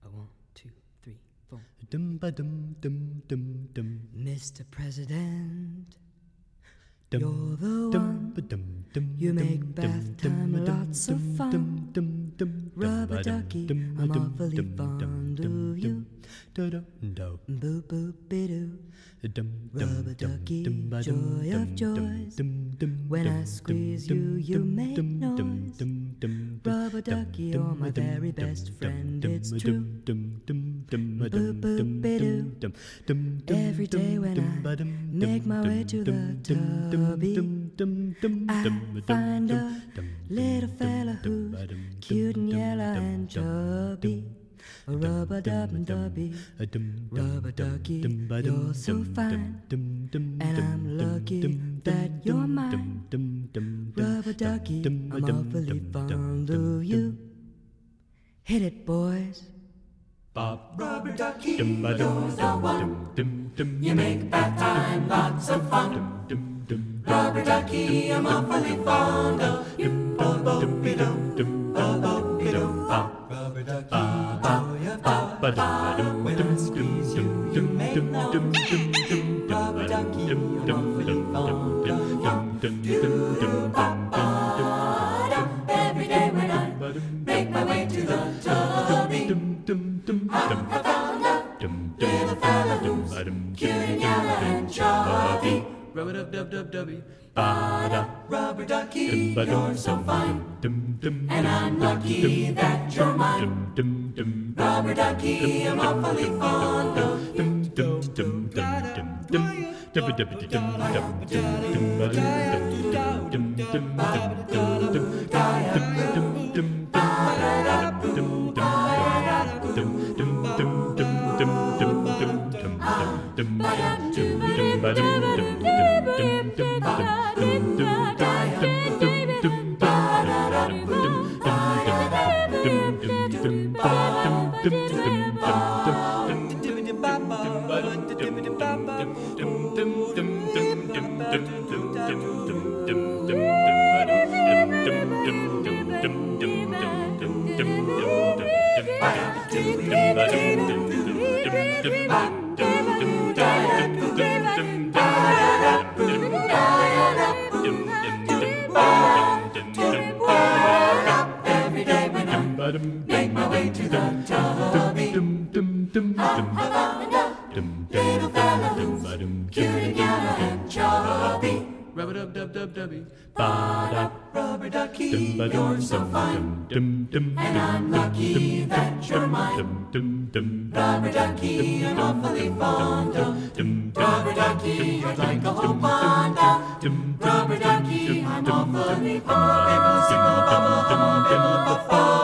1, 2, 3, 4. Dum ba dum dum dum dum. Mr. President, Dum, you're the dum, one. ba dum, dum, You dum, make dum, bath dum, time dum, lots of dum, fun. dum, dum, dum, Rubber dum, ba dum, ducky, dum, I'm dum, awfully dum, fond dum, of dum, you. dum, dum, dum, Boo boo bidoo. dum, Rubber dum, ducky, dum, ba dum, joy dum, of joys. dum, dum, When I dum, squeeze dum, you, you dum, make dum, dum, noise. dum, dum, dum, Rubber ducky, dum, you're my dum, very dum, best dum, friend, dum, it's dum, true. dum, dum, dum, Boo dum, boo dum, bidoo. dum, dum, dum, Every day when dum, I ba dum, make dum, my way dum, to the dum, dum, dum, tubby, dum, dum, dum, I dum, dum, find dum, a dum, little dum, fella dum, who's ba dum, cute and dum, yellow dum, and dum, chubby. A rubber dub and dubby. Rubber ducky, you're so fine. And I'm lucky that you're mine. Rubber ducky, I'm awfully fond of you. Hit it, boys. Rubber ducky, you're the one. You make bath time lots of fun. Rubber ducky, I'm awfully fond of you. Bo-bo-be-dum, bo-bo-be-dum, bop. Rubber ducky, joy of joy. When I squeeze you, you make noise. Rubber ducky, I'm awfully fond of you. Ba-da. Every day when I make my way to the tubby, I found a little fella who's cute and yellow and chubby. Rubber-dub-dub-dub-dubby. Rubber ducky, you're so fine. And I'm lucky that you're mine. Rubber ducky, I'm awfully fond of you. Every day when I make my way to the tubby, I found a little fella who's cute and yellow and chubby. Rubber-dub-dub-dub-dubby. Rubber ducky, you're so fine. And I'm lucky that you're mine. Rubber ducky, I'm awfully fond of. Rubber ducky, you're like a whole pond of. Rubber ducky, I'm awfully fond of.